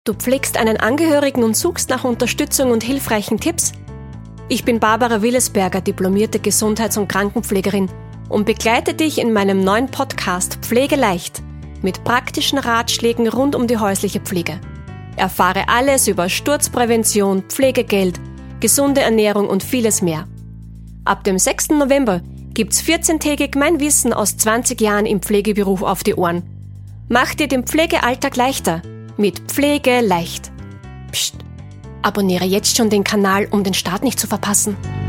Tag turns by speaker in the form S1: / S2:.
S1: Du pflegst einen Angehörigen und suchst nach Unterstützung und hilfreichen Tipps? Ich bin Barbara Willesberger, diplomierte Gesundheits- und Krankenpflegerin und begleite dich in meinem neuen Podcast Pflege leicht mit praktischen Ratschlägen rund um die häusliche Pflege. Erfahre alles über Sturzprävention, Pflegegeld, gesunde Ernährung und vieles mehr. Ab dem 6. November gibt's 14-tägig mein Wissen aus 20 Jahren im Pflegeberuf auf die Ohren. Mach dir den Pflegealltag leichter mit Pflege leicht. Psst, abonniere jetzt schon den Kanal, um den Start nicht zu verpassen.